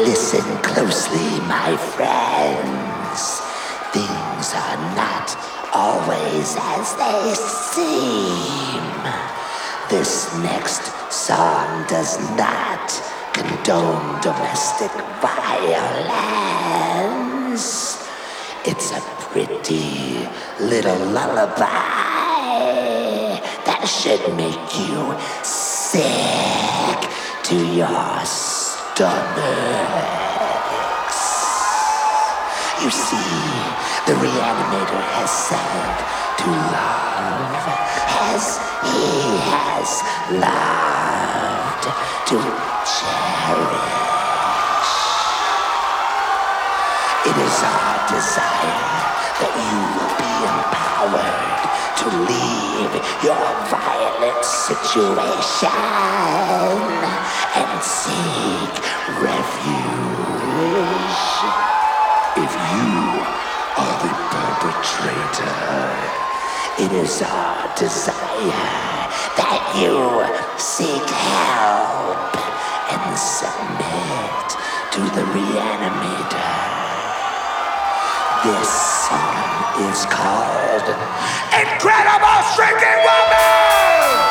Listen closely, my friends. Things are not always as they seem. This next song does not condone domestic violence. It's a pretty little lullaby that should make you sick to your stomachs. You see, the Reanimator has said to love as he has loved to cherish. It is our desire that you will be empowered to leave your violent situation and seek refuge. If you are the perpetrator, it is our desire that you seek help and submit to the Reanimator. This song is called Incredible Shrinking Woman!